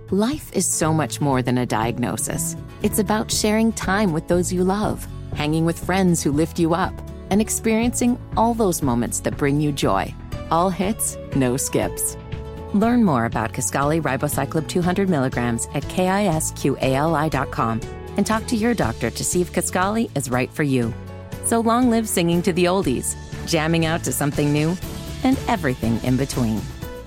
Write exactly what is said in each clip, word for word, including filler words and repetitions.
Life is so much more than a diagnosis. It's about sharing time with those you love, hanging with friends who lift you up, and experiencing all those moments that bring you joy. All hits, no skips. Learn more about Kisqali Ribociclib two hundred milligrams at kisqali dot com and talk to your doctor to see if Kisqali is right for you. So long live singing to the oldies, jamming out to something new, and everything in between.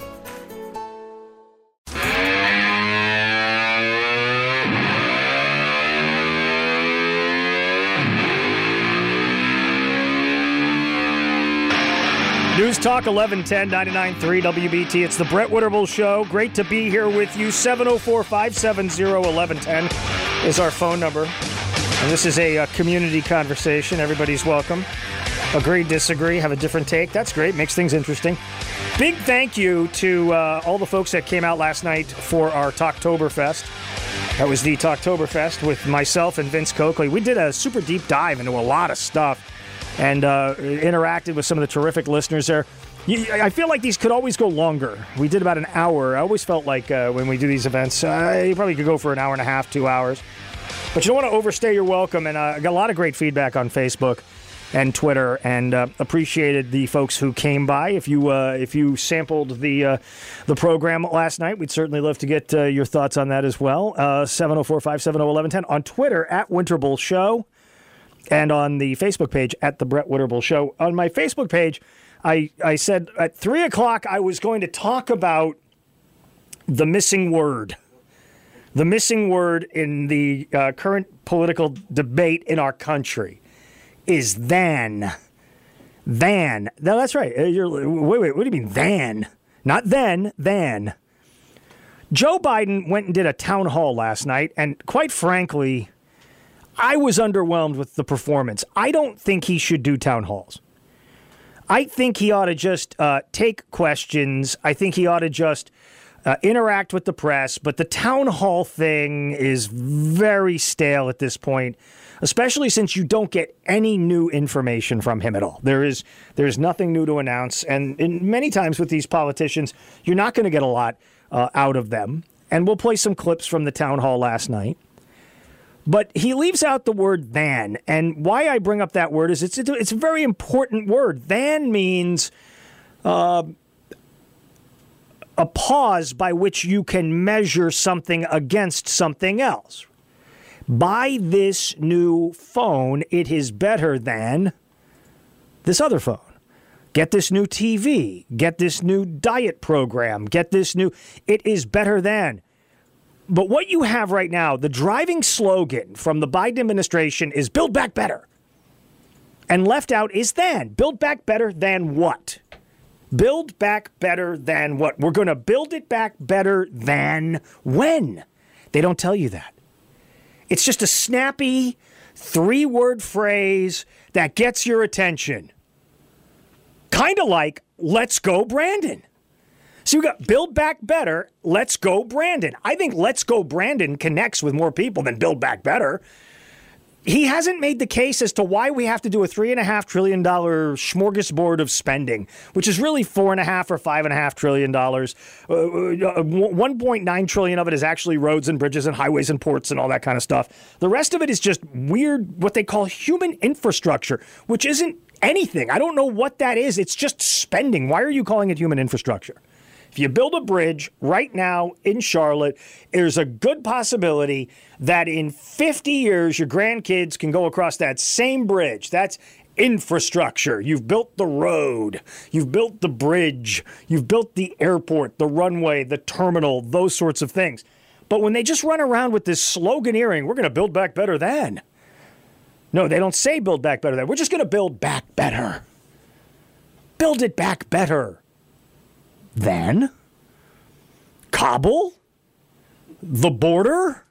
News Talk eleven ten, ninety-nine point three W B T. It's the Brett Winterble Show. Great to be here with you. seven oh four, five seven oh, eleven ten is our phone number. And this is a, a community conversation. Everybody's welcome. Agree, disagree, have a different take. That's great. Makes things interesting. Big thank you to uh, all the folks that came out last night for our Talktoberfest. That was the Talktoberfest with myself and Vince Coakley. We did a super deep dive into a lot of stuff and uh, interacted with some of the terrific listeners there. I feel like these could always go longer. We did about an hour. I always felt like uh, when we do these events, uh, you probably could go for an hour and a half, two hours. But you don't want to overstay your welcome. And I uh, got a lot of great feedback on Facebook and Twitter, and uh, appreciated the folks who came by. If you uh, if you sampled the uh, the program last night, we'd certainly love to get uh, your thoughts on that as well. Uh, seven oh four, five seven oh, eleven ten on Twitter at Winterble Show, and on the Facebook page at the Brett Winterble Show. On my Facebook page, I I said at three o'clock I was going to talk about the missing word. The missing word in the uh, current political debate in our country is than. Than. No, that's right. You're, wait, wait, what do you mean than? Not then, than. Joe Biden went and did a town hall last night, and quite frankly, I was underwhelmed with the performance. I don't think he should do town halls. I think he ought to just uh, take questions. I think he ought to just uh, interact with the press. But the town hall thing is very stale at this point, especially since you don't get any new information from him at all. There is there's nothing new to announce. And in many times with these politicians, you're not going to get a lot uh, out of them. And we'll play some clips from the town hall last night. But he leaves out the word than. And why I bring up that word is it's, it's a very important word. Than means uh, a pause by which you can measure something against something else. Buy this new phone. It is better than this other phone. Get this new T V. Get this new diet program. Get this new... It is better than... But what you have right now, the driving slogan from the Biden administration is Build Back Better. And left out is than. Build back better than what? Build back better than what? We're going to build it back better than when? They don't tell you that. It's just a snappy three-word phrase that gets your attention. Kind of like, let's go Brandon. So you got Build Back Better, Let's Go Brandon. I think Let's Go Brandon connects with more people than Build Back Better. He hasn't made the case as to why we have to do a three and a half trillion dollar smorgasbord of spending, which is really four and a half or five and a half trillion dollars. Uh, one point nine trillion of it is actually roads and bridges and highways and ports and all that kind of stuff. The rest of it is just weird, what they call human infrastructure, which isn't anything. I don't know what that is. It's just spending. Why are you calling it human infrastructure? If you build a bridge right now in Charlotte, there's a good possibility that in fifty years, your grandkids can go across that same bridge. That's infrastructure. You've built the road. You've built the bridge. You've built the airport, the runway, the terminal, those sorts of things. But when they just run around with this sloganeering, we're going to build back better than. No, they don't say build back better than. We're just going to build back better. Build it back better. Then, Kabul, the border,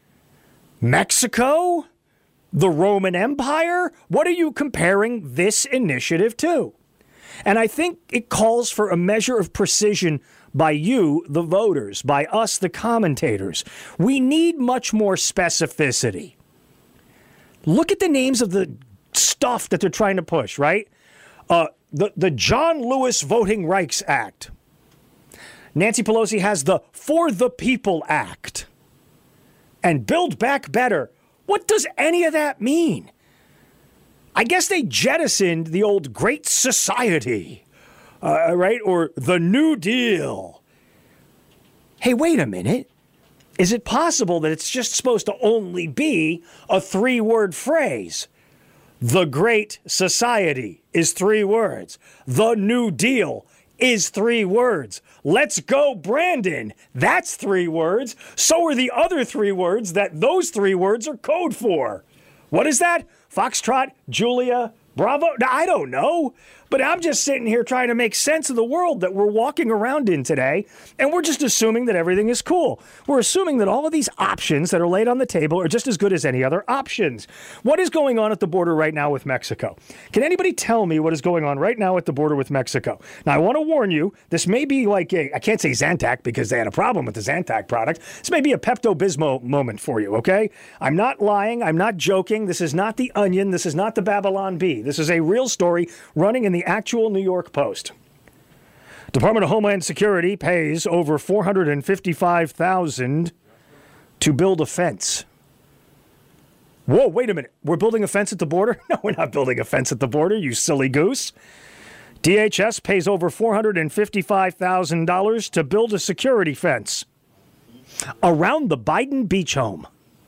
Mexico, the Roman Empire. What are you comparing this initiative to? And I think it calls for a measure of precision by you, the voters, by us, the commentators. We need much more specificity. Look at the names of the stuff that they're trying to push, right? Uh, the, the John Lewis Voting Rights Act. Nancy Pelosi has the For the People Act. And Build Back Better. What does any of that mean? I guess they jettisoned the old Great Society, uh, right? Or the New Deal. Hey, wait a minute. Is it possible that it's just supposed to only be a three-word phrase? The Great Society is three words. The New Deal is three words. Let's go, Brandon. That's three words. So are the other three words that those three words are code for. What is that? Foxtrot, Julia, Bravo? I don't know. But I'm just sitting here trying to make sense of the world that we're walking around in today, and we're just assuming that everything is cool. We're assuming that all of these options that are laid on the table are just as good as any other options. What is going on at the border right now with Mexico? Can anybody tell me what is going on right now at the border with Mexico? Now, I want to warn you, this may be like a, I can't say Zantac because they had a problem with the Zantac product. This may be a Pepto-Bismol moment for you, okay? I'm not lying. I'm not joking. This is not The Onion. This is not the Babylon Bee. This is a real story running in the actual New York Post. Department of Homeland Security pays over four hundred fifty-five thousand dollars to build a fence. Whoa, wait a minute. We're building a fence at the border? No, we're not building a fence at the border, you silly goose. D H S pays over four hundred fifty-five thousand dollars to build a security fence around the Biden beach home.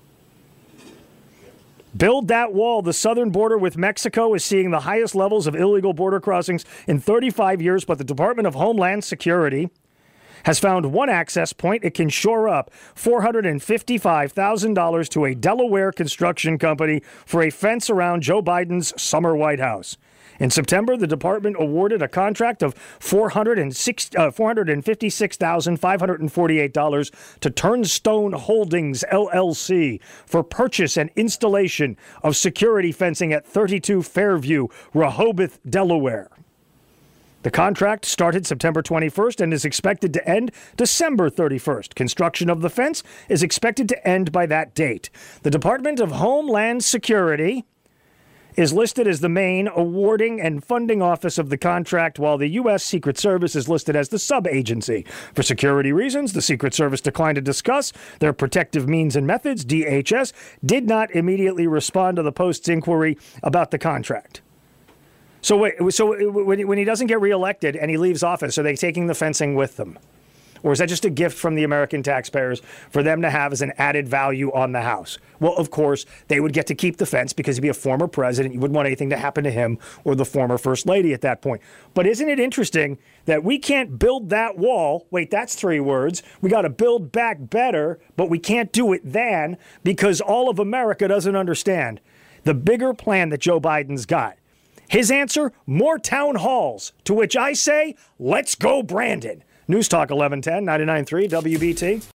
Build that wall. The southern border with Mexico is seeing the highest levels of illegal border crossings in thirty-five years, but the Department of Homeland Security has found one access point it can shore up four hundred fifty-five thousand dollars to a Delaware construction company for a fence around Joe Biden's summer White House. In September, the department awarded a contract of four hundred fifty-six thousand five hundred forty-eight dollars to Turnstone Holdings, L L C, for purchase and installation of security fencing at thirty-two Fairview, Rehoboth, Delaware. The contract started September twenty-first and is expected to end December thirty-first. Construction of the fence is expected to end by that date. The Department of Homeland Security is listed as the main awarding and funding office of the contract, while the U S. Secret Service is listed as the sub-agency. For security reasons, the Secret Service declined to discuss their protective means and methods. D H S did not immediately respond to the Post's inquiry about the contract. So, wait, so when he doesn't get reelected and he leaves office, are they taking the fencing with them? Or is that just a gift from the American taxpayers for them to have as an added value on the House? Well, of course, they would get to keep the fence because he'd be a former president. You wouldn't want anything to happen to him or the former first lady at that point. But isn't it interesting that we can't build that wall? Wait, that's three words. We got to build back better, but we can't do it then because all of America doesn't understand the bigger plan that Joe Biden's got. His answer, more town halls, to which I say, let's go, Brandon. News Talk eleven ten, ninety-nine point three W B T.